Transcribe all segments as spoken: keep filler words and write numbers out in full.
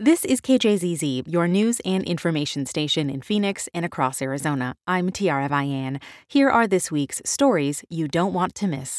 This is K J Z Z, your news and information station in Phoenix and across Arizona. I'm Tiara Vian. Here are this week's stories you don't want to miss.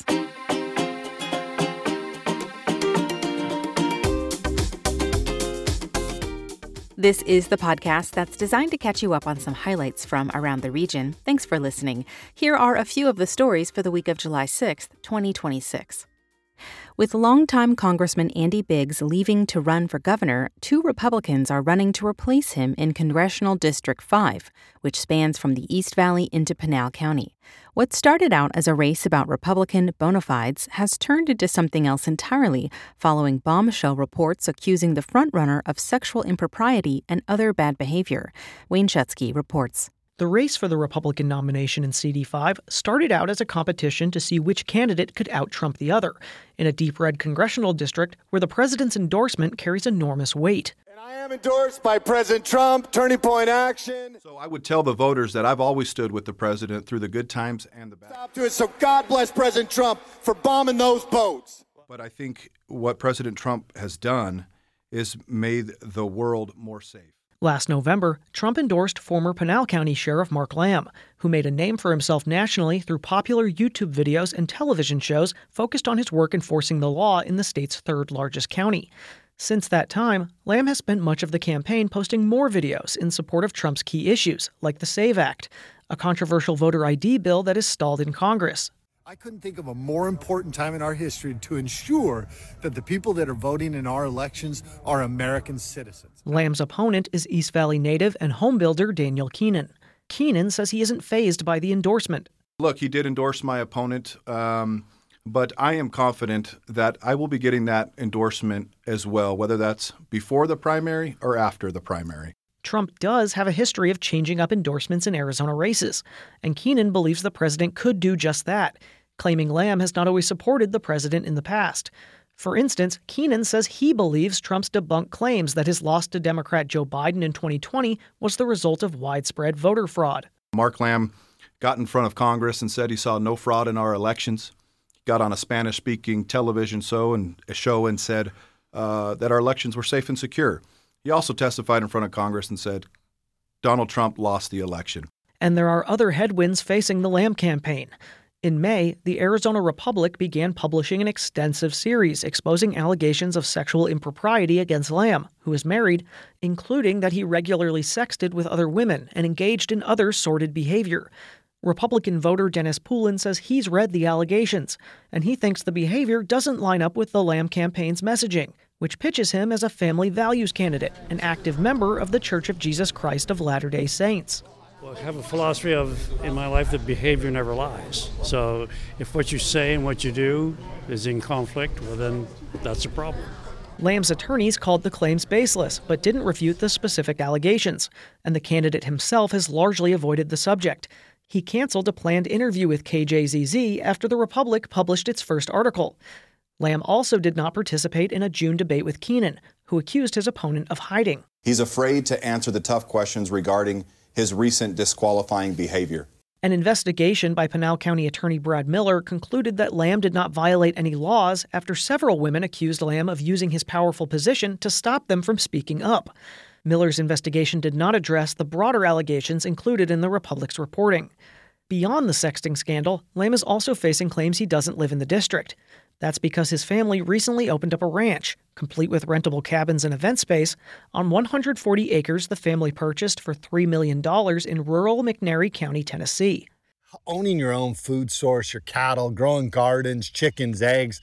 This is the podcast that's designed to catch you up on some highlights from around the region. Thanks for listening. Here are a few of the stories for the week of July sixth, twenty twenty-six. With longtime Congressman Andy Biggs leaving to run for governor, two Republicans are running to replace him in Congressional District five, which spans from the East Valley into Pinal County. What started out as a race about Republican bona fides has turned into something else entirely, following bombshell reports accusing the frontrunner of sexual impropriety and other bad behavior. Wayne Schutsky reports. The race for the Republican nomination in C D five started out as a competition to see which candidate could out-Trump the other, in a deep red congressional district where the president's endorsement carries enormous weight. And I am endorsed by President Trump, Turning Point Action. So I would tell the voters that I've always stood with the president through the good times and the bad. Stop to it. So God bless President Trump for bombing those boats. But I think what President Trump has done is made the world more safe. Last November, Trump endorsed former Pinal County Sheriff Mark Lamb, who made a name for himself nationally through popular YouTube videos and television shows focused on his work enforcing the law in the state's third largest county. Since that time, Lamb has spent much of the campaign posting more videos in support of Trump's key issues, like the SAVE Act, a controversial voter I D bill that is stalled in Congress. I couldn't think of a more important time in our history to ensure that the people that are voting in our elections are American citizens. Lamb's opponent is East Valley native and homebuilder Daniel Keenan. Keenan says he isn't fazed by the endorsement. Look, he did endorse my opponent, um, but I am confident that I will be getting that endorsement as well, whether that's before the primary or after the primary. Trump does have a history of changing up endorsements in Arizona races, and Keenan believes the president could do just that, claiming Lamb has not always supported the president in the past. For instance, Keenan says he believes Trump's debunked claims that his loss to Democrat Joe Biden in twenty twenty was the result of widespread voter fraud. Mark Lamb got in front of Congress and said he saw no fraud in our elections. He got on a Spanish-speaking television show and, show and said uh, that our elections were safe and secure. He also testified in front of Congress and said Donald Trump lost the election. And there are other headwinds facing the Lamb campaign. In May, the Arizona Republic began publishing an extensive series exposing allegations of sexual impropriety against Lamb, who is married, including that he regularly sexted with other women and engaged in other sordid behavior. Republican voter Dennis Poulin says he's read the allegations, and he thinks the behavior doesn't line up with the Lamb campaign's messaging, which pitches him as a family values candidate, an active member of the Church of Jesus Christ of Latter-day Saints. Well, I have a philosophy of, in my life, that behavior never lies. So if what you say and what you do is in conflict, well, then that's a problem. Lamb's attorneys called the claims baseless, but didn't refute the specific allegations, and the candidate himself has largely avoided the subject. He canceled a planned interview with K J Z Z after the Republic published its first article. Lamb also did not participate in a June debate with Keenan, who accused his opponent of hiding. He's afraid to answer the tough questions regarding his recent disqualifying behavior. An investigation by Pinal County Attorney Brad Miller concluded that Lamb did not violate any laws after several women accused Lamb of using his powerful position to stop them from speaking up. Miller's investigation did not address the broader allegations included in the Republic's reporting. Beyond the sexting scandal, Lamb is also facing claims he doesn't live in the district. That's because his family recently opened up a ranch, complete with rentable cabins and event space, on one hundred forty acres the family purchased for three million dollars in rural McNairy County, Tennessee. Owning your own food source, your cattle, growing gardens, chickens, eggs.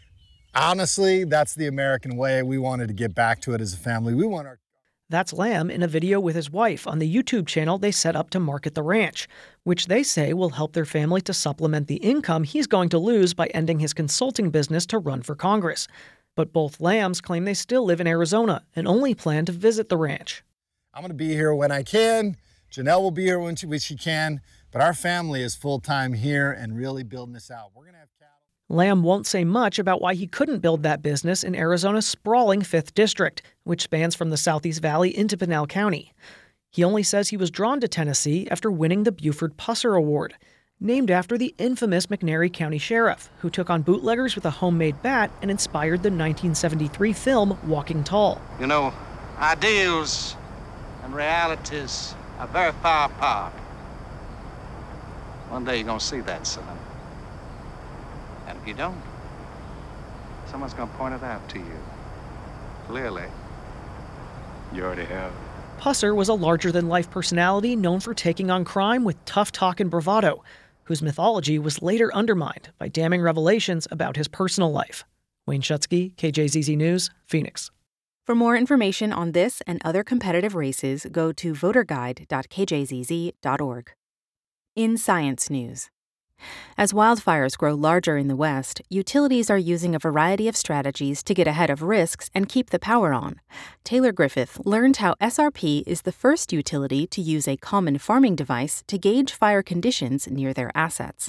Honestly, that's the American way. We wanted to get back to it as a family. We want our That's Lamb in a video with his wife on the YouTube channel they set up to market the ranch, which they say will help their family to supplement the income he's going to lose by ending his consulting business to run for Congress. But both Lambs claim they still live in Arizona and only plan to visit the ranch. I'm going to be here when I can. Janelle will be here when she, when she can. But our family is full-time here and really building this out. We're going to have cattle. Lamb won't say much about why he couldn't build that business in Arizona's sprawling fifth District, which spans from the Southeast Valley into Pinal County. He only says he was drawn to Tennessee after winning the Buford Pusser Award, named after the infamous McNairy County Sheriff, who took on bootleggers with a homemade bat and inspired the nineteen seventy-three film Walking Tall. You know, Ideals and realities are very far apart. One day you're gonna see that, son. And if you don't, someone's gonna point it out to you. Clearly. You already have. Pusser was a larger-than-life personality known for taking on crime with tough talk and bravado, whose mythology was later undermined by damning revelations about his personal life. Wayne Schutsky, K J Z Z News, Phoenix. For more information on this and other competitive races, go to voter guide dot k j z z dot org. In science news. As wildfires grow larger in the West, utilities are using a variety of strategies to get ahead of risks and keep the power on. Taylor Griffith learned how S R P is the first utility to use a common farming device to gauge fire conditions near their assets.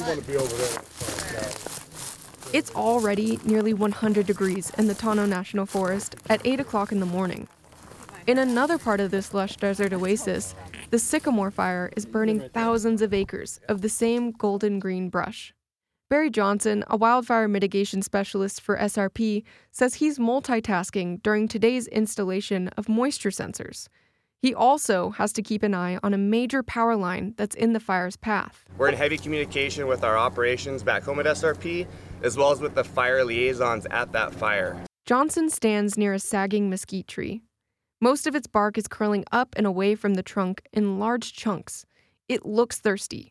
It's already nearly one hundred degrees in the Tonto National Forest at eight o'clock in the morning. In another part of this lush desert oasis, the sycamore fire is burning thousands of acres of the same golden green brush. Barry Johnson, a wildfire mitigation specialist for S R P, says he's multitasking during today's installation of moisture sensors. He also has to keep an eye on a major power line that's in the fire's path. We're in heavy communication with our operations back home at S R P, as well as with the fire liaisons at that fire. Johnson stands near a sagging mesquite tree. Most of its bark is curling up and away from the trunk in large chunks. It looks thirsty.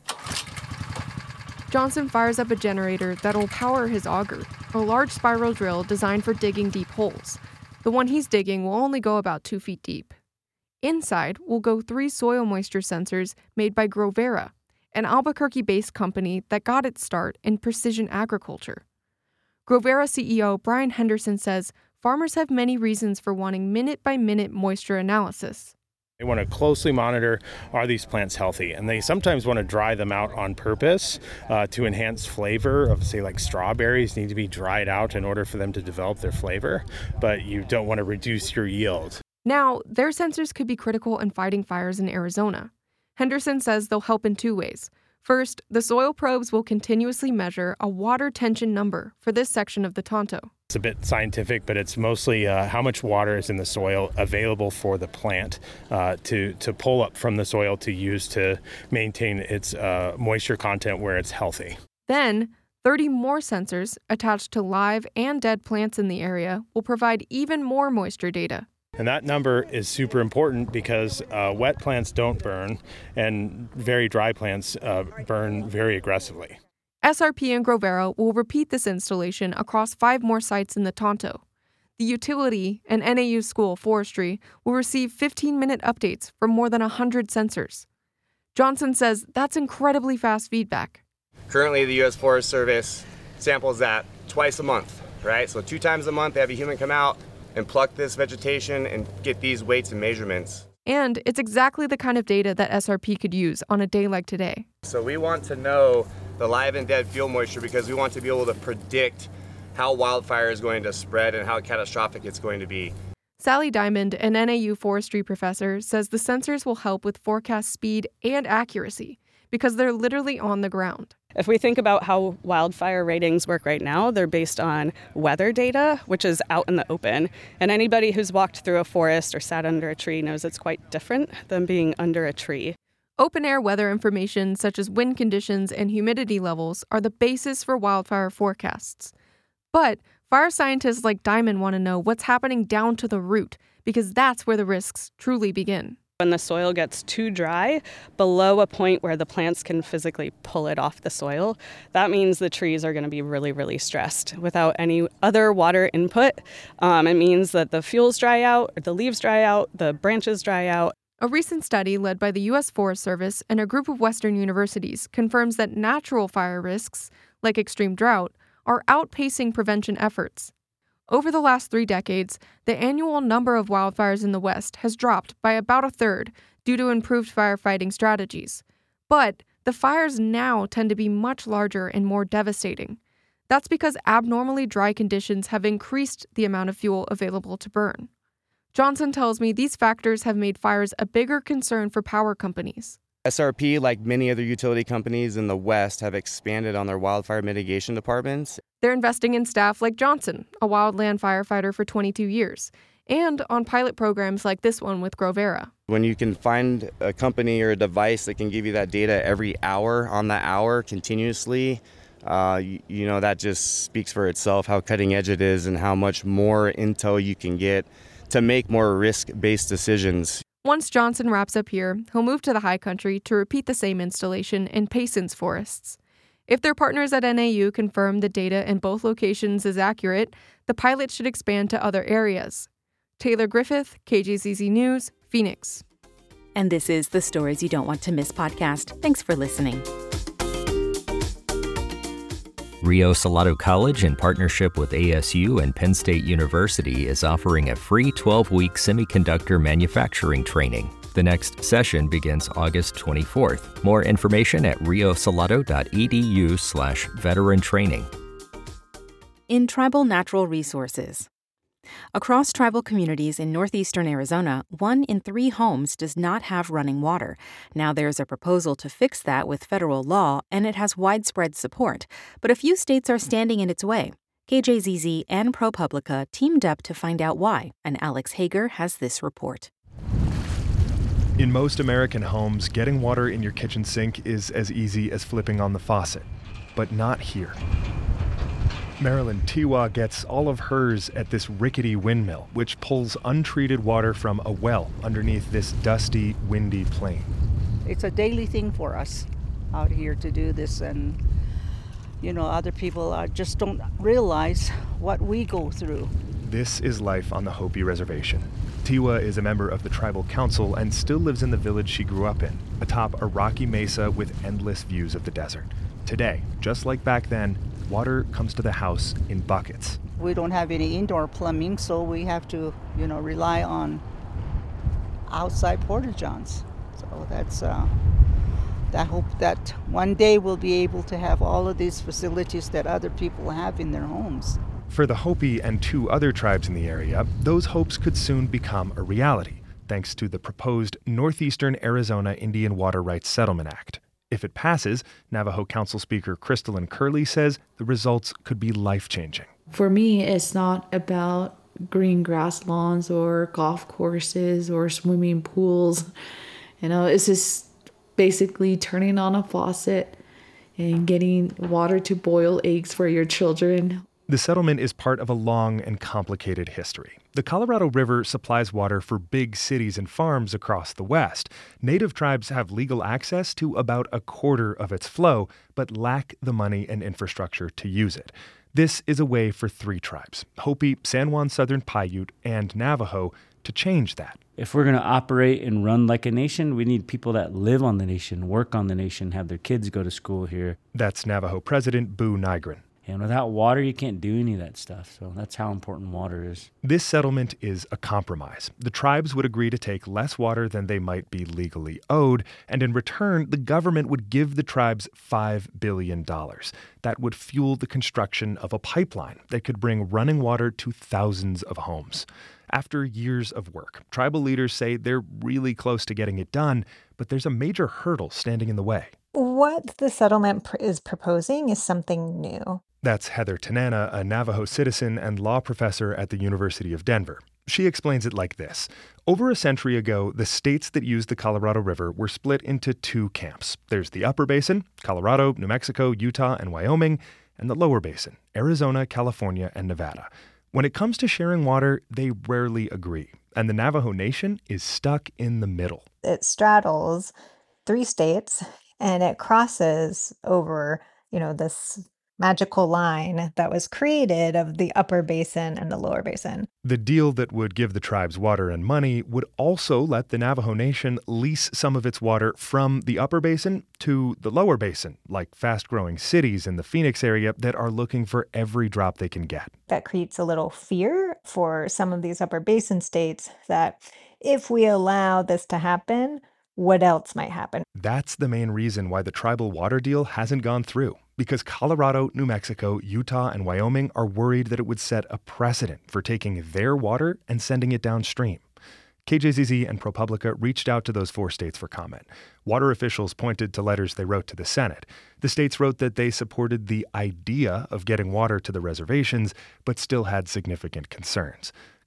Johnson fires up a generator that'll power his auger, a large spiral drill designed for digging deep holes. The one he's digging will only go about two feet deep. Inside will go three soil moisture sensors made by Grovera, an Albuquerque-based company that got its start in precision agriculture. Grovera C E O Brian Henderson says farmers have many reasons for wanting minute-by-minute moisture analysis. They want to closely monitor, are these plants healthy? And they sometimes want to dry them out on purpose uh, to enhance flavor of, say, like strawberries need to be dried out in order for them to develop their flavor, but you don't want to reduce your yield. Now, their sensors could be critical in fighting fires in Arizona. Henderson says they'll help in two ways. First, the soil probes will continuously measure a water tension number for this section of the Tonto. It's a bit scientific, but it's mostly uh, how much water is in the soil available for the plant uh, to, to pull up from the soil to use to maintain its uh, moisture content where it's healthy. Then, thirty more sensors attached to live and dead plants in the area will provide even more moisture data. And that number is super important because uh, wet plants don't burn and very dry plants uh, burn very aggressively. S R P and Grovera will repeat this installation across five more sites in the Tonto. The utility and N A U School of Forestry will receive fifteen-minute updates from more than one hundred sensors. Johnson says that's incredibly fast feedback. Currently, the U S Forest Service samples that twice a month, right? So two times a month, they have a human come out and pluck this vegetation and get these weights and measurements. And it's exactly the kind of data that S R P could use on a day like today. So we want to know the live and dead field moisture because we want to be able to predict how wildfire is going to spread and how catastrophic it's going to be. Sally Diamond, an N A U forestry professor, says the sensors will help with forecast speed and accuracy because they're literally on the ground. If we think about how wildfire ratings work right now, they're based on weather data, which is out in the open. And anybody who's walked through a forest or sat under a tree knows it's quite different than being under a tree. Open-air weather information such as wind conditions and humidity levels are the basis for wildfire forecasts. But fire scientists like Diamond want to know what's happening down to the root, because that's where the risks truly begin. When the soil gets too dry, below a point where the plants can physically pull it off the soil, that means the trees are going to be really, really stressed. Without any other water input, um, it means that the fuels dry out, the leaves dry out, the branches dry out. A recent study led by the U S Forest Service and a group of Western universities confirms that natural fire risks, like extreme drought, are outpacing prevention efforts. Over the last three decades, the annual number of wildfires in the West has dropped by about a third due to improved firefighting strategies. But the fires now tend to be much larger and more devastating. That's because abnormally dry conditions have increased the amount of fuel available to burn. Johnson tells me these factors have made fires a bigger concern for power companies. S R P, like many other utility companies in the West, have expanded on their wildfire mitigation departments. They're investing in staff like Johnson, a wildland firefighter for twenty-two years, and on pilot programs like this one with Grovera. When you can find a company or a device that can give you that data every hour on the hour continuously, uh, you, you know, that just speaks for itself, how cutting edge it is and how much more intel you can get to make more risk-based decisions. Once Johnson wraps up here, he'll move to the high country to repeat the same installation in Payson's forests. If their partners at N A U confirm the data in both locations is accurate, the pilot should expand to other areas. Taylor Griffith, K J Z Z News, Phoenix. And this is the Stories You Don't Want to Miss podcast. Thanks for listening. Rio Salado College, in partnership with A S U and Penn State University, is offering a free twelve-week semiconductor manufacturing training. The next session begins August twenty-fourth. More information at riosalado.edu slash veteran training. In tribal natural resources. Across tribal communities in northeastern Arizona, one in three homes does not have running water. Now there's a proposal to fix that with federal law, and it has widespread support. But a few states are standing in its way. K J Z Z and ProPublica teamed up to find out why, and Alex Hager has this report. In most American homes, getting water in your kitchen sink is as easy as flipping on the faucet. But not here. Marilyn Tiwa gets all of hers at this rickety windmill, which pulls untreated water from a well underneath this dusty, windy plain. It's a daily thing for us out here to do this, and you know, other people uh, just don't realize what we go through. This is life on the Hopi Reservation. Tiwa is a member of the tribal council and still lives in the village she grew up in, atop a rocky mesa with endless views of the desert. Today, just like back then, water comes to the house in buckets. We don't have any indoor plumbing, so we have to, you know, rely on outside porta-johns. So that's, uh, I hope that one day we'll be able to have all of these facilities that other people have in their homes. For the Hopi and two other tribes in the area, those hopes could soon become a reality, thanks to the proposed Northeastern Arizona Indian Water Rights Settlement Act. If it passes, Navajo Council Speaker Crystalline Curley says the results could be life-changing. For me, it's not about green grass lawns or golf courses or swimming pools. You know, it's just basically turning on a faucet and getting water to boil eggs for your children. The settlement is part of a long and complicated history. The Colorado River supplies water for big cities and farms across the West. Native tribes have legal access to about a quarter of its flow, but lack the money and infrastructure to use it. This is a way for three tribes, Hopi, San Juan Southern Paiute, and Navajo, to change that. If we're going to operate and run like a nation, we need people that live on the nation, work on the nation, have their kids go to school here. That's Navajo President Boo Nygren. And without water, you can't do any of that stuff. So that's how important water is. This settlement is a compromise. The tribes would agree to take less water than they might be legally owed, and in return, the government would give the tribes five billion dollars. That would fuel the construction of a pipeline that could bring running water to thousands of homes. After years of work, tribal leaders say they're really close to getting it done, but there's a major hurdle standing in the way. What the settlement pr- is proposing is something new. That's Heather Tanana, a Navajo citizen and law professor at the University of Denver. She explains it like this. Over a century ago, the states that used the Colorado River were split into two camps. There's the upper basin, Colorado, New Mexico, Utah, and Wyoming, and the lower basin, Arizona, California, and Nevada. When it comes to sharing water, they rarely agree, and the Navajo Nation is stuck in the middle. It straddles three states, and it crosses over, you know, this magical line that was created of the upper basin and the lower basin. The deal that would give the tribes water and money would also let the Navajo Nation lease some of its water from the upper basin to the lower basin, like fast-growing cities in the Phoenix area that are looking for every drop they can get. That creates a little fear for some of these upper basin states that if we allow this to happen, what else might happen? That's the main reason why the tribal water deal hasn't gone through. Because Colorado, New Mexico, Utah, and Wyoming are worried that it would set a precedent for taking their water and sending it downstream. K J Z Z and ProPublica reached out to those four states for comment. Water officials pointed to letters they wrote to the Senate. The states wrote that they supported the idea of getting water to the reservations, but still had significant concerns.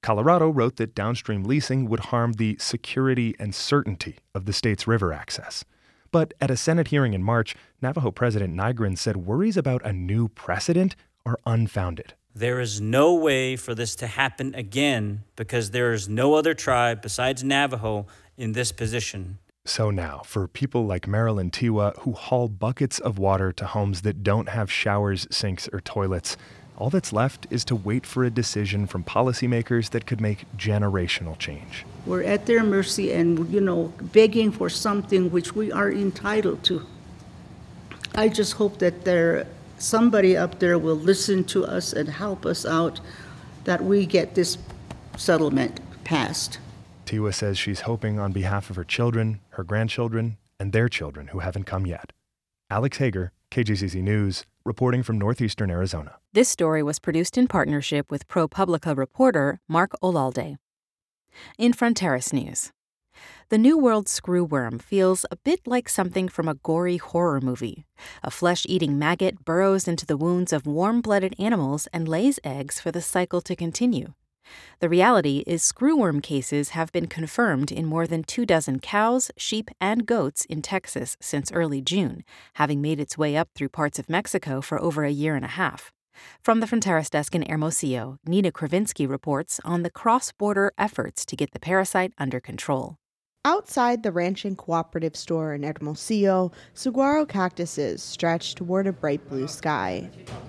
Colorado wrote that downstream leasing would harm the security and certainty of the state's river access. But at a Senate hearing in March, Navajo President Nygren said worries about a new precedent are unfounded. There is no way for this to happen again because there is no other tribe besides Navajo in this position. So now, for people like Marilyn Tiwa who haul buckets of water to homes that don't have showers, sinks, or toilets, all that's left is to wait for a decision from policymakers that could make generational change. We're at their mercy and, you know, begging for something which we are entitled to. I just hope that there somebody up there will listen to us and help us out, that we get this settlement passed. Tiwa says she's hoping on behalf of her children, her grandchildren, and their children who haven't come yet. Alex Hager, K G C C News, reporting from northeastern Arizona. This story was produced in partnership with ProPublica reporter Mark Olalde. In Fronteras News, the New World screwworm feels a bit like something from a gory horror movie. A flesh-eating maggot burrows into the wounds of warm-blooded animals and lays eggs for the cycle to continue. The reality is screwworm cases have been confirmed in more than two dozen cows, sheep, and goats in Texas since early June, having made its way up through parts of Mexico for over a year and a half. From the Fronteras desk in Hermosillo, Nina Kravinsky reports on the cross-border efforts to get the parasite under control. Outside the Ranching Cooperative store in Hermosillo, saguaro cactuses stretch toward a bright blue sky.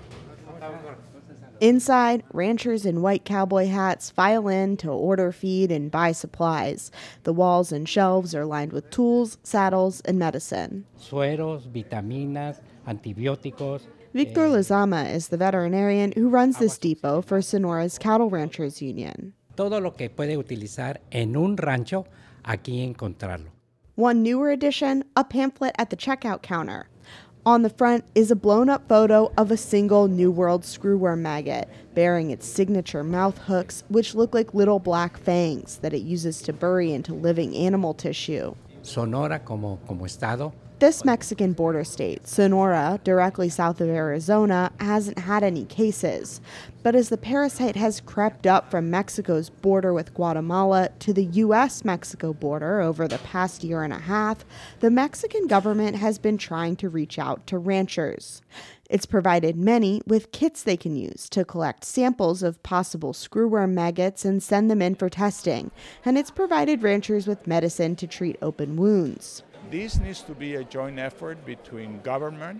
Inside, ranchers in white cowboy hats file in to order feed and buy supplies. The walls and shelves are lined with tools, saddles, and medicine. Sueros, vitaminas, antibióticos. Victor Lezama is the veterinarian who runs this depot for Sonora's Cattle Ranchers Union. Todo lo que puede utilizar en un rancho, aquí encontrarlo. One newer addition, a pamphlet at the checkout counter. On the front is a blown-up photo of a single New World screwworm maggot, bearing its signature mouth hooks, which look like little black fangs that it uses to bury into living animal tissue. Sonora como, como estado. This Mexican border state, Sonora, directly south of Arizona, hasn't had any cases. But as the parasite has crept up from Mexico's border with Guatemala to the U S Mexico border over the past year and a half, the Mexican government has been trying to reach out to ranchers. It's provided many with kits they can use to collect samples of possible screwworm maggots and send them in for testing. And it's provided ranchers with medicine to treat open wounds. This needs to be a joint effort between government,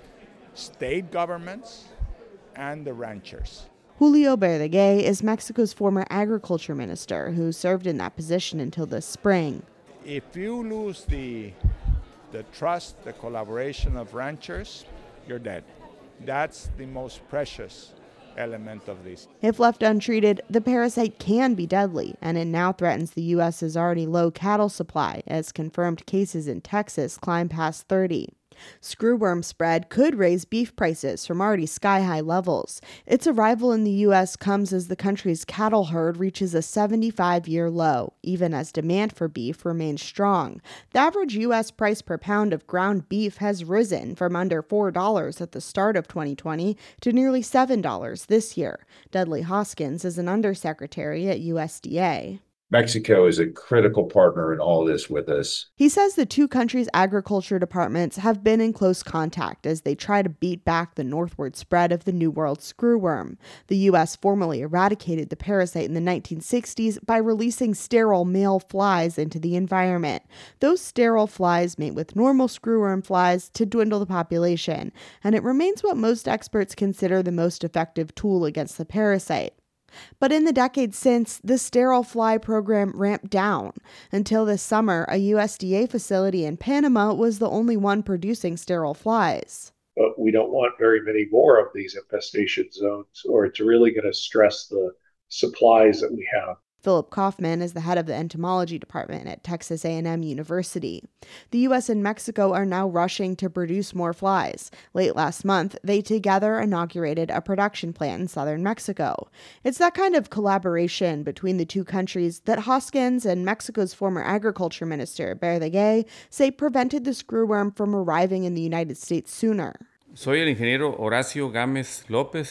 state governments, and the ranchers. Julio Verdaguer is Mexico's former agriculture minister who served in that position until this spring. If you lose the, the trust, the collaboration of ranchers, you're dead. That's the most precious element of this. If left untreated, the parasite can be deadly, and it now threatens the U S's already low cattle supply as confirmed cases in Texas climb past thirty. Screwworm spread could raise beef prices from already sky-high levels. Its arrival in the U S comes as the country's cattle herd reaches a seventy-five-year low, even as demand for beef remains strong. The average U S price per pound of ground beef has risen from under four dollars at the start of twenty twenty to nearly seven dollars this year. Dudley Hoskins is an undersecretary at U S D A. Mexico is a critical partner in all this with us. He says the two countries' agriculture departments have been in close contact as they try to beat back the northward spread of the New World screwworm. The U S formally eradicated the parasite in the nineteen sixties by releasing sterile male flies into the environment. Those sterile flies mate with normal screwworm flies to dwindle the population, and it remains what most experts consider the most effective tool against the parasite. But in the decades since, the sterile fly program ramped down. Until this summer, a U S D A facility in Panama was the only one producing sterile flies. But we don't want very many more of these infestation zones, or it's really going to stress the supplies that we have. Philip Kaufman is the head of the entomology department at Texas A and M University. The U S and Mexico are now rushing to produce more flies. Late last month, they together inaugurated a production plant in southern Mexico. It's that kind of collaboration between the two countries that Hoskins and Mexico's former agriculture minister, Verdaguer, say prevented the screwworm from arriving in the United States sooner. Soy el ingeniero Horacio Gámez López.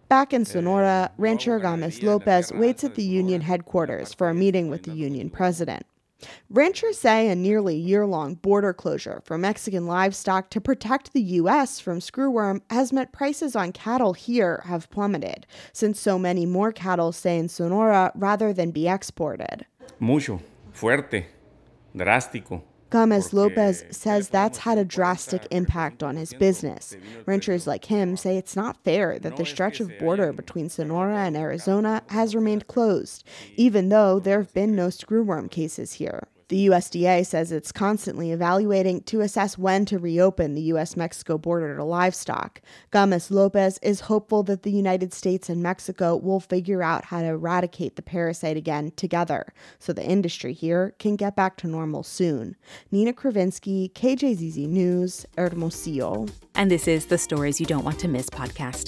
Back in Sonora, rancher Gámez López waits at the union headquarters for a meeting with the union president. Ranchers say a nearly year-long border closure for Mexican livestock to protect the U S from screwworm has meant prices on cattle here have plummeted, since so many more cattle stay in Sonora rather than be exported. Mucho, fuerte, drástico. Gámez López says that's had a drastic impact on his business. Ranchers like him say it's not fair that the stretch of border between Sonora and Arizona has remained closed, even though there have been no screwworm cases here. The U S D A says it's constantly evaluating to assess when to reopen the U S Mexico border to livestock. Gámez López is hopeful that the United States and Mexico will figure out how to eradicate the parasite again together, so the industry here can get back to normal soon. Nina Kravinsky, K J Z Z News, Hermosillo. And this is the Stories You Don't Want to Miss podcast.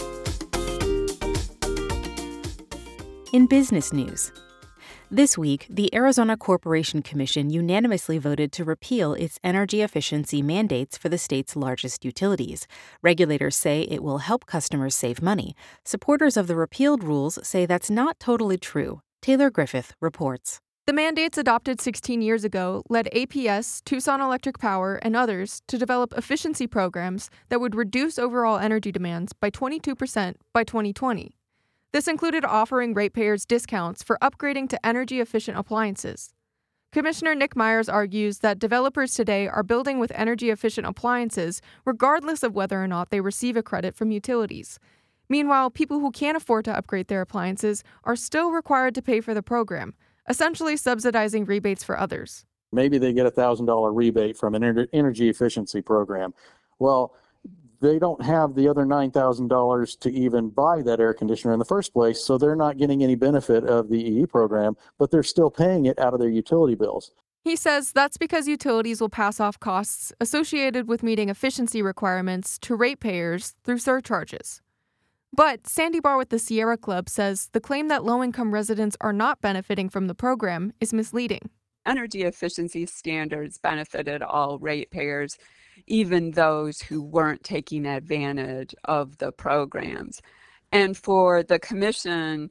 In business news, this week, the Arizona Corporation Commission unanimously voted to repeal its energy efficiency mandates for the state's largest utilities. Regulators say it will help customers save money. Supporters of the repealed rules say that's not totally true. Taylor Griffith reports. The mandates adopted sixteen years ago led A P S, Tucson Electric Power, and others to develop efficiency programs that would reduce overall energy demands by twenty-two percent by twenty twenty. This included offering ratepayers discounts for upgrading to energy-efficient appliances. Commissioner Nick Myers argues that developers today are building with energy-efficient appliances regardless of whether or not they receive a credit from utilities. Meanwhile, people who can't afford to upgrade their appliances are still required to pay for the program, essentially subsidizing rebates for others. Maybe they get a one thousand dollars rebate from an energy efficiency program. Well, they don't have the other nine thousand dollars to even buy that air conditioner in the first place, so they're not getting any benefit of the E E program, but they're still paying it out of their utility bills. He says that's because utilities will pass off costs associated with meeting efficiency requirements to ratepayers through surcharges. But Sandy Barr with the Sierra Club says the claim that low-income residents are not benefiting from the program is misleading. Energy efficiency standards benefited all ratepayers, even those who weren't taking advantage of the programs. And for the commission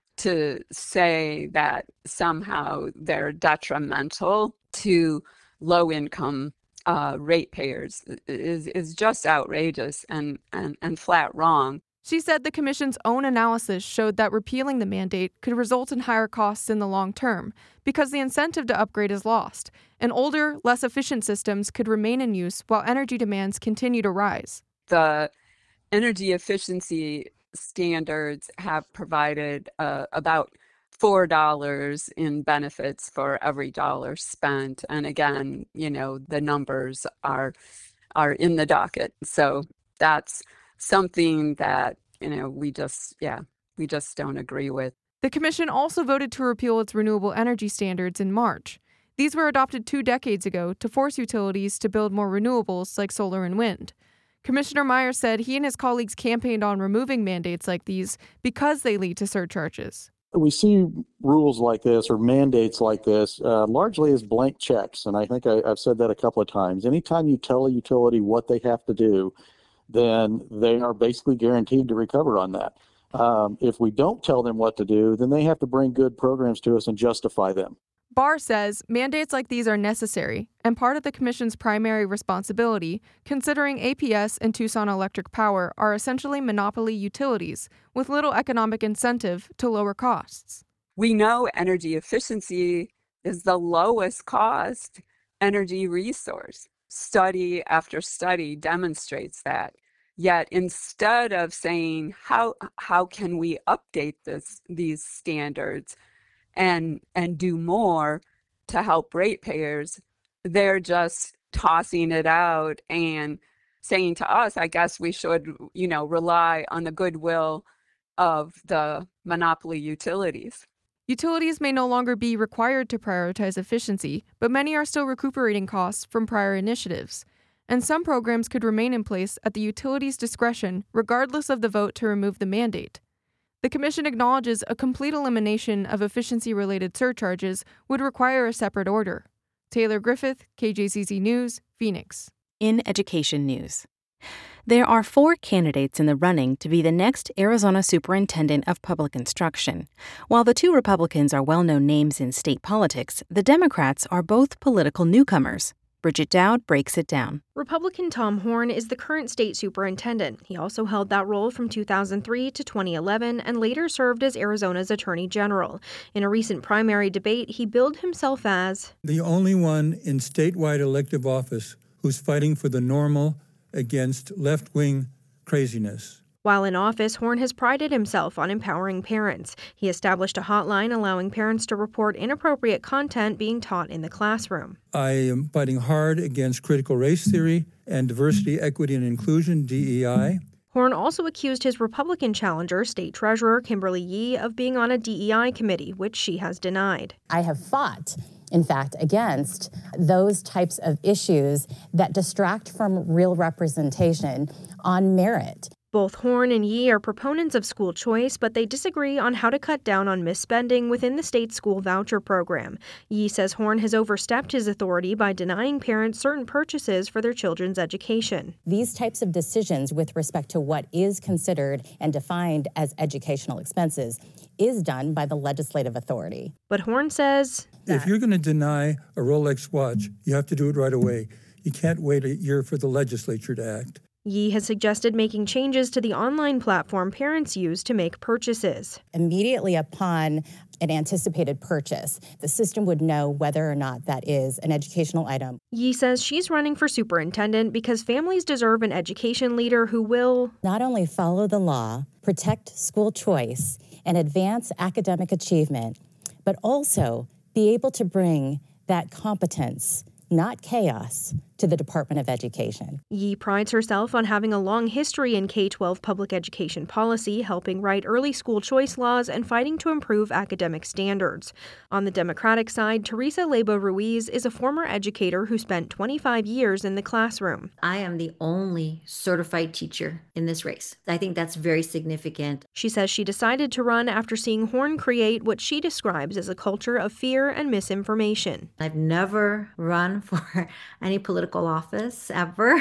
to say that somehow they're detrimental to low-income uh, ratepayers is, is just outrageous and, and, and flat wrong. She said the commission's own analysis showed that repealing the mandate could result in higher costs in the long term because the incentive to upgrade is lost, and older, less efficient systems could remain in use while energy demands continue to rise. The energy efficiency standards have provided uh, about four dollars in benefits for every dollar spent. And again, you know, the numbers are are in the docket. So that's something that, you know, we just, yeah, we just don't agree with. The commission also voted to repeal its renewable energy standards in March. These were adopted two decades ago to force utilities to build more renewables like solar and wind. Commissioner Myers said he and his colleagues campaigned on removing mandates like these because they lead to surcharges. We see rules like this or mandates like this uh, largely as blank checks, and I think I, I've said that a couple of times. Anytime you tell a utility what they have to do, then they are basically guaranteed to recover on that. Um, if we don't tell them what to do, then they have to bring good programs to us and justify them. Barr says mandates like these are necessary and part of the commission's primary responsibility, considering A P S and Tucson Electric Power are essentially monopoly utilities with little economic incentive to lower costs. We know energy efficiency is the lowest cost energy resource. Study after study demonstrates that. Yet instead of saying how how can we update this these standards and and do more to help ratepayers, they're just tossing it out and saying to us, I guess we should, you know, rely on the goodwill of the monopoly utilities. Utilities may no longer be required to prioritize efficiency, but many are still recuperating costs from prior initiatives. And some programs could remain in place at the utility's discretion, regardless of the vote to remove the mandate. The Commission acknowledges a complete elimination of efficiency-related surcharges would require a separate order. Taylor Griffith, K J Z Z News, Phoenix. In education news, There are four candidates in the running to be the next Arizona Superintendent of Public Instruction. While the two Republicans are well-known names in state politics, the Democrats are both political newcomers. Bridget Dowd breaks it down. Republican Tom Horne is the current state superintendent. He also held that role from two thousand three to twenty eleven and later served as Arizona's attorney general. In a recent primary debate, he billed himself as the only one in statewide elective office who's fighting for the normal against left-wing craziness. While in office, Horne has prided himself on empowering parents. He established a hotline allowing parents to report inappropriate content being taught in the classroom. I am fighting hard against critical race theory and diversity, equity, and inclusion, D E I. Horne also accused his Republican challenger, State Treasurer Kimberly Yee, of being on a D E I committee, which she has denied. I have fought, in fact, against those types of issues that distract from real representation on merit. Both Horne and Yee are proponents of school choice, but they disagree on how to cut down on misspending within the state's school voucher program. Yee says Horne has overstepped his authority by denying parents certain purchases for their children's education. These types of decisions with respect to what is considered and defined as educational expenses is done by the legislative authority. But Horne says that if you're going to deny a Rolex watch, you have to do it right away. You can't wait a year for the legislature to act. Yee has suggested making changes to the online platform parents use to make purchases. Immediately upon an anticipated purchase, the system would know whether or not that is an educational item. Yee says she's running for superintendent because families deserve an education leader who will not only follow the law, protect school choice, and advance academic achievement, but also be able to bring that competence, not chaos, to the Department of Education. Yee prides herself on having a long history in K twelve public education policy, helping write early school choice laws and fighting to improve academic standards. On the Democratic side, Teresa Leyba Ruiz is a former educator who spent twenty-five years in the classroom. I am the only certified teacher in this race. I think that's very significant. She says she decided to run after seeing Horne create what she describes as a culture of fear and misinformation. I've never run for any political office ever,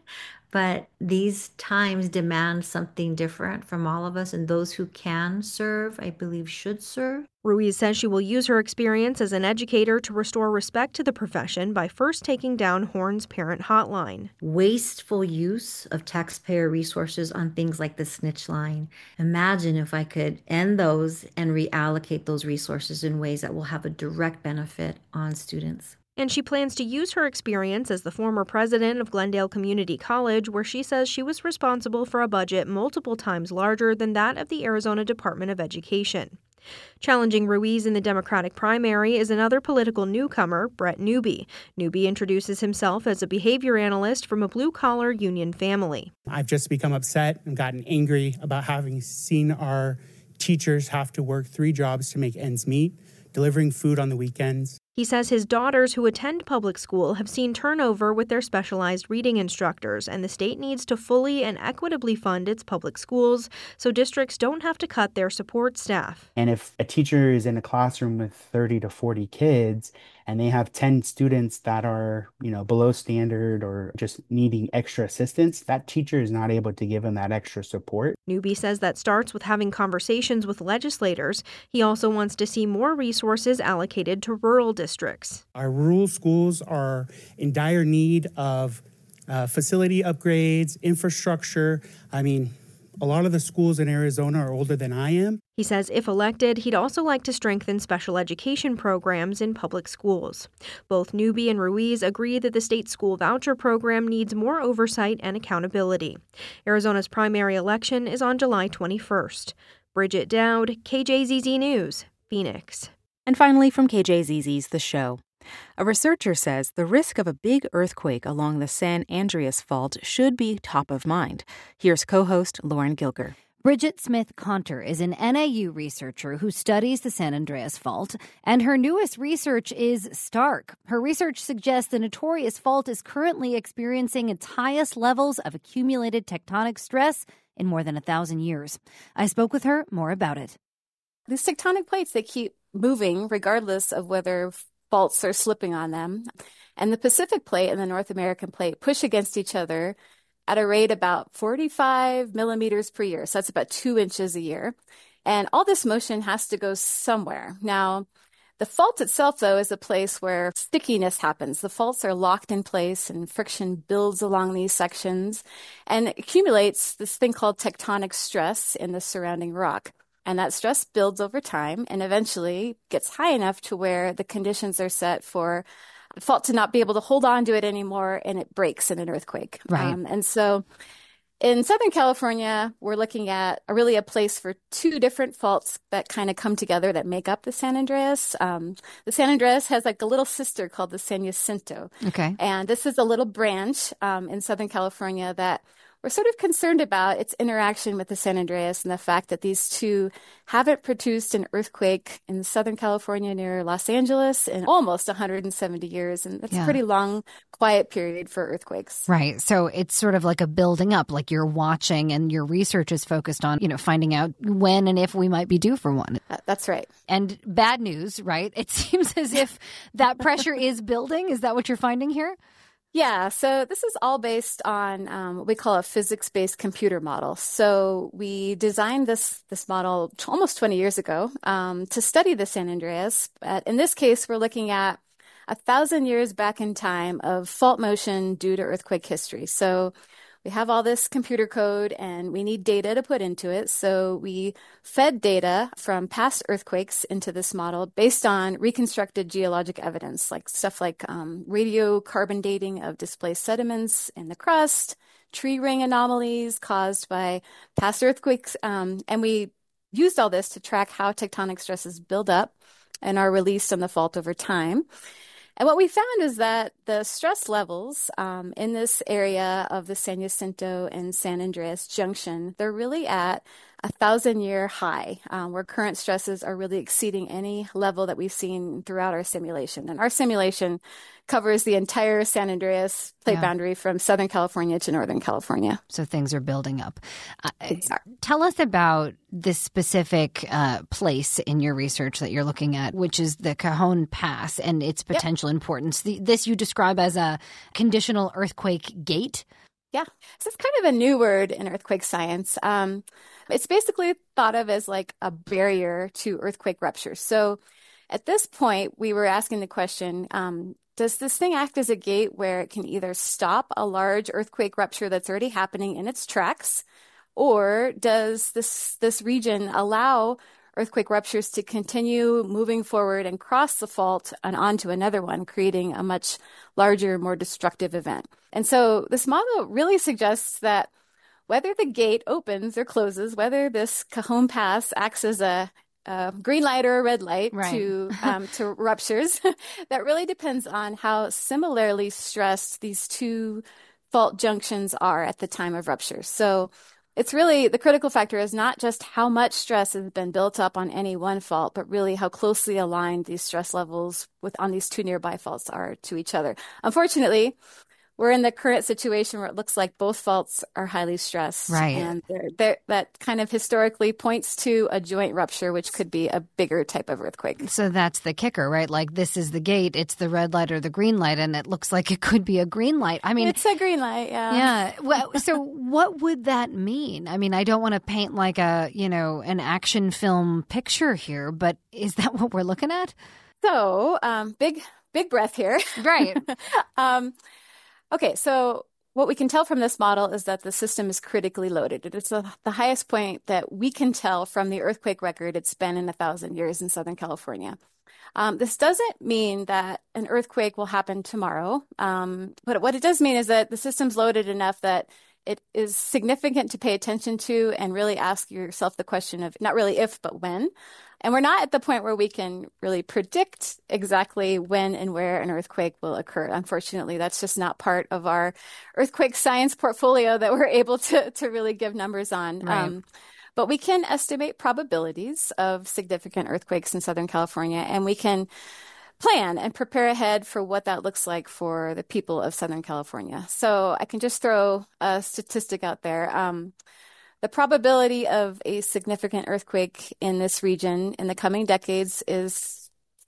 but these times demand something different from all of us, and those who can serve, I believe, should serve. Ruiz says she will use her experience as an educator to restore respect to the profession by first taking down Horne's parent hotline. Wasteful use of taxpayer resources on things like the snitch line. Imagine if I could end those and reallocate those resources in ways that will have a direct benefit on students. And she plans to use her experience as the former president of Glendale Community College, where she says she was responsible for a budget multiple times larger than that of the Arizona Department of Education. Challenging Ruiz in the Democratic primary is another political newcomer, Brett Newby. Newby introduces himself as a behavior analyst from a blue-collar union family. I've just become upset and gotten angry about having seen our teachers have to work three jobs to make ends meet, delivering food on the weekends. He says his daughters who attend public school have seen turnover with their specialized reading instructors, and the state needs to fully and equitably fund its public schools so districts don't have to cut their support staff. And if a teacher is in a classroom with thirty to forty kids and they have ten students that are, you know, below standard or just needing extra assistance, that teacher is not able to give them that extra support. Newby says that starts with having conversations with legislators. He also wants to see more resources allocated to rural districts. Our rural schools are in dire need of uh, facility upgrades, infrastructure. I mean, a lot of the schools in Arizona are older than I am. He says if elected, he'd also like to strengthen special education programs in public schools. Both Newby and Ruiz agree that the state school voucher program needs more oversight and accountability. Arizona's primary election is on July twenty-first. Bridget Dowd, K J Z Z News, Phoenix. And finally, from K J Z Z's The Show. A researcher says the risk of a big earthquake along the San Andreas Fault should be top of mind. Here's co-host Lauren Gilger. Bridget Smith-Conter is an N A U researcher who studies the San Andreas Fault, and her newest research is stark. Her research suggests the notorious fault is currently experiencing its highest levels of accumulated tectonic stress in more than a thousand years. I spoke with her more about it. These tectonic plates, they keep moving regardless of whether faults are slipping on them. And the Pacific plate and the North American plate push against each other at a rate about forty-five millimeters per year. So that's about two inches a year. And all this motion has to go somewhere. Now, the fault itself, though, is a place where stickiness happens. The faults are locked in place and friction builds along these sections and accumulates this thing called tectonic stress in the surrounding rock. And that stress builds over time and eventually gets high enough to where the conditions are set for the fault to not be able to hold on to it anymore and it breaks in an earthquake. Right. Um, and so in Southern California, we're looking at a, really a place for two different faults that kind of come together that make up the San Andreas. Um, the San Andreas has like a little sister called the San Jacinto. Okay. And this is a little branch um, in Southern California that we're sort of concerned about its interaction with the San Andreas and the fact that these two haven't produced an earthquake in Southern California near Los Angeles in almost one hundred seventy years. And that's Yeah. a pretty long, quiet period for earthquakes. Right. So it's sort of like a building up, like you're watching and your research is focused on, you know, finding out when and if we might be due for one. Uh, that's right. And bad news, right? It seems as if that pressure is building. Is that what you're finding here? Yeah, so this is all based on um, what we call a physics-based computer model. So we designed this this model t- almost twenty years ago um, to study the San Andreas. But in this case, we're looking at a thousand years back in time of fault motion due to earthquake history. So we have all this computer code and we need data to put into it. So we fed data from past earthquakes into this model based on reconstructed geologic evidence, like stuff like um, radiocarbon dating of displaced sediments in the crust, tree ring anomalies caused by past earthquakes. Um, and we used all this to track how tectonic stresses build up and are released on the fault over time. And what we found is that the stress levels um, in this area of the San Jacinto and San Andreas junction, they're really at a thousand-year high, um, where current stresses are really exceeding any level that we've seen throughout our simulation. And our simulation covers the entire San Andreas plate Yeah. boundary from Southern California to Northern California. So things are building up. Uh, Exactly. Tell us about this specific uh, place in your research that you're looking at, which is the Cajon Pass and its potential importance. The, this you describe as a conditional earthquake gate. Yeah, so it's kind of a new word in earthquake science. Um, it's basically thought of as like a barrier to earthquake ruptures. So at this point, we were asking the question, um, does this thing act as a gate where it can either stop a large earthquake rupture that's already happening in its tracks, or does this this region allow earthquake ruptures to continue moving forward and cross the fault and onto another one, creating a much larger, more destructive event? And so this model really suggests that whether the gate opens or closes, whether this Cajon Pass acts as a, a green light or a red light Right. to um, to ruptures, that really depends on how similarly stressed these two fault junctions are at the time of rupture. So it's really, the critical factor is not just how much stress has been built up on any one fault, but really how closely aligned these stress levels with on these two nearby faults are to each other. Unfortunately, we're in the current situation where it looks like both faults are highly stressed. Right. And they're, they're, that kind of historically points to a joint rupture, which could be a bigger type of earthquake. So that's the kicker, right? Like this is the gate, it's the red light or the green light, and it looks like it could be a green light. I mean, It's a green light, yeah. yeah. Well, so what would that mean? I mean, I don't want to paint like a, you know, an action film picture here, but is that what we're looking at? So, um, big, big breath here. Right. um, okay, so what we can tell from this model is that the system is critically loaded. It's the, the highest point that we can tell from the earthquake record it's been in a thousand years in Southern California. Um, this doesn't mean that an earthquake will happen tomorrow, um, but what it does mean is that the system's loaded enough that it is significant to pay attention to and really ask yourself the question of not really if, but when. And we're not at the point where we can really predict exactly when and where an earthquake will occur. Unfortunately, that's just not part of our earthquake science portfolio that we're able to, to really give numbers on. Right. Um, but we can estimate probabilities of significant earthquakes in Southern California, and we can plan and prepare ahead for what that looks like for the people of Southern California. So I can just throw a statistic out there. Um, The probability of a significant earthquake in this region in the coming decades is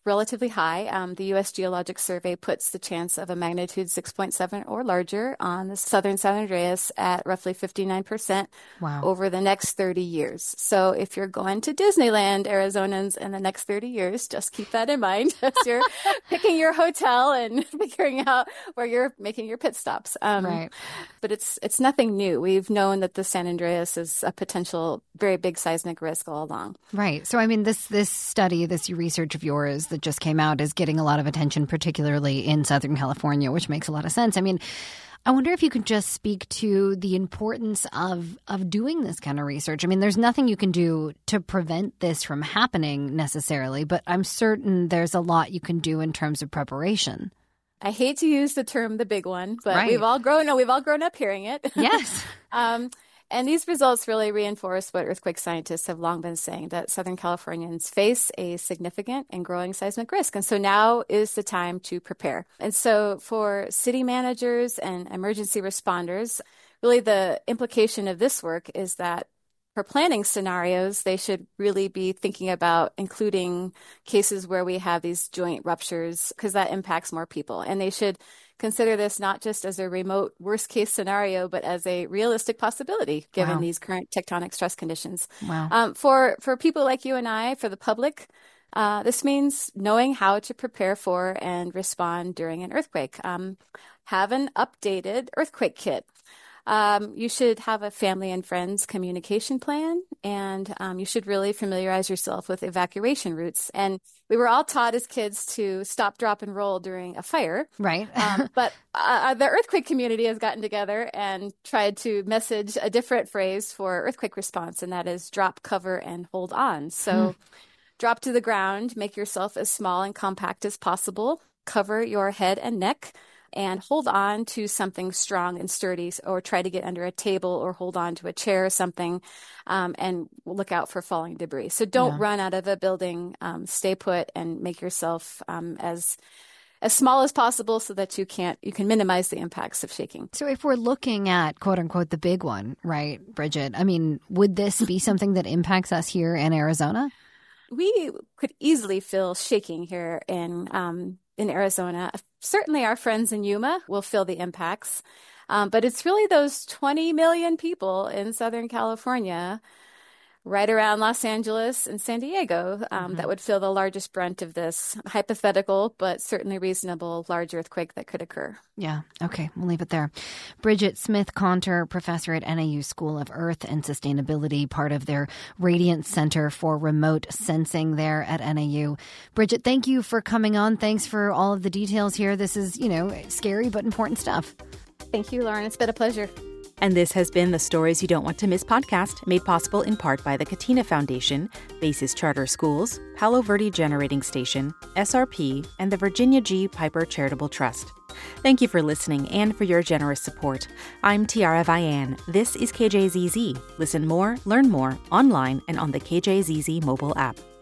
relatively high. Um, the U S Geologic Survey puts the chance of a magnitude six point seven or larger on the southern San Andreas at roughly fifty-nine percent wow. over the next thirty years. So if you're going to Disneyland, Arizonans, in the next thirty years, just keep that in mind as you're picking your hotel and figuring out where you're making your pit stops. Um, right. But it's it's nothing new. We've known that the San Andreas is a potential very big seismic risk all along. Right. So, I mean, this this study, this research of yours that just came out is getting a lot of attention, particularly in Southern California, which makes a lot of sense. I mean, I wonder if you could just speak to the importance of of doing this kind of research. I mean, there's nothing you can do to prevent this from happening necessarily, but I'm certain there's a lot you can do in terms of preparation. I hate to use the term "the big one," but right. we've all grown. No, we've all grown up hearing it. Yes. um, And these results really reinforce what earthquake scientists have long been saying, that Southern Californians face a significant and growing seismic risk. And so now is the time to prepare. And so for city managers and emergency responders, really the implication of this work is that for planning scenarios, they should really be thinking about including cases where we have these joint ruptures, because that impacts more people. And they should consider this not just as a remote worst case scenario, but as a realistic possibility given wow. these current tectonic stress conditions. Wow. Um, for, for people like you and I, for the public, uh, this means knowing how to prepare for and respond during an earthquake. Um, have an updated earthquake kit. Um, you should have a family and friends communication plan, and um, you should really familiarize yourself with evacuation routes. And we were all taught as kids to stop, drop, and roll during a fire. Right. um, but uh, the earthquake community has gotten together and tried to message a different phrase for earthquake response, and that is drop, cover, and hold on. So hmm. drop to the ground, make yourself as small and compact as possible, cover your head and neck, and hold on to something strong and sturdy, or try to get under a table or hold on to a chair or something, um, and look out for falling debris. So don't yeah. run out of a building. Um, stay put and make yourself um, as as small as possible so that you can't you can minimize the impacts of shaking. So if we're looking at, quote unquote, the big one, right, Bridget, I mean, would this be something that impacts us here in Arizona? We could easily feel shaking here in um, in Arizona. Certainly our friends in Yuma will feel the impacts, um, but it's really those twenty million people in Southern California, right around Los Angeles and San Diego, um, mm-hmm. that would feel the largest brunt of this hypothetical, but certainly reasonable large earthquake that could occur. Yeah. Okay. We'll leave it there. Bridget Smith-Conter, professor at N A U School of Earth and Sustainability, part of their Radiant Center for Remote Sensing there at N A U. Bridget, thank you for coming on. Thanks for all of the details here. This is, you know, scary but important stuff. Thank you, Lauren. It's been a pleasure. And this has been the Stories You Don't Want to Miss podcast, made possible in part by the Katina Foundation, Basis Charter Schools, Palo Verde Generating Station, S R P, and the Virginia G. Piper Charitable Trust. Thank you for listening and for your generous support. I'm Tiara Vian. This is K J Z Z. Listen more, learn more online and on the K J Z Z mobile app.